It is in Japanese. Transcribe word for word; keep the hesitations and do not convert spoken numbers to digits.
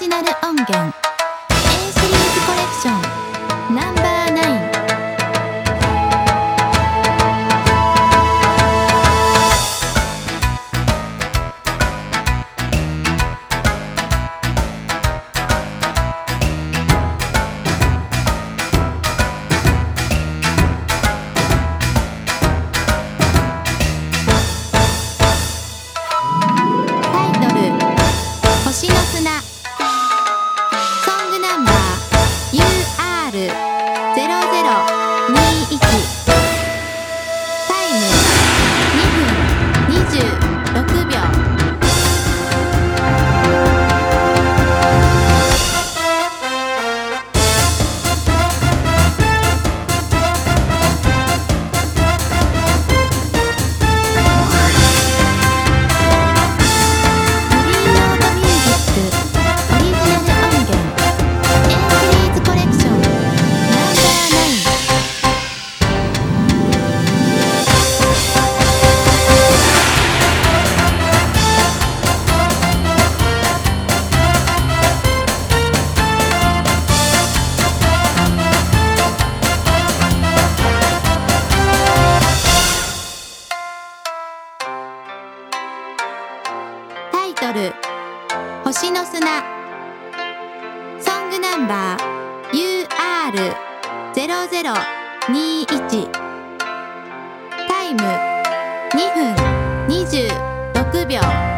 ナル音源 A シリーズコレクションナンバーナイン。星の砂ソングナンバー ユーアールゼロゼロにいち タイムにふんにじゅうろくびょう。タイトル星の砂ソングナンバー ユーアールゼロゼロにいち タイムにふんにじゅうろくびょう。